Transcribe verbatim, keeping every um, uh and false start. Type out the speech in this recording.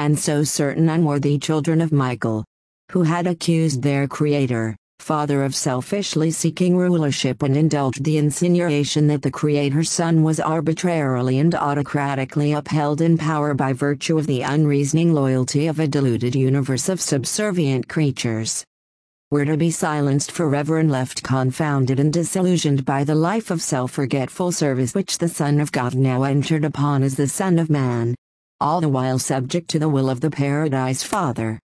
and so certain unworthy children of Michael, who had accused their Creator, Father of selfishly seeking rulership and indulged the insinuation that the Creator's Son was arbitrarily and autocratically upheld in power by virtue of the unreasoning loyalty of a deluded universe of subservient creatures, were to be silenced forever and left confounded and disillusioned by the life of self-forgetful service which the Son of God now entered upon as the Son of Man, all the while subject to the will of the Paradise Father.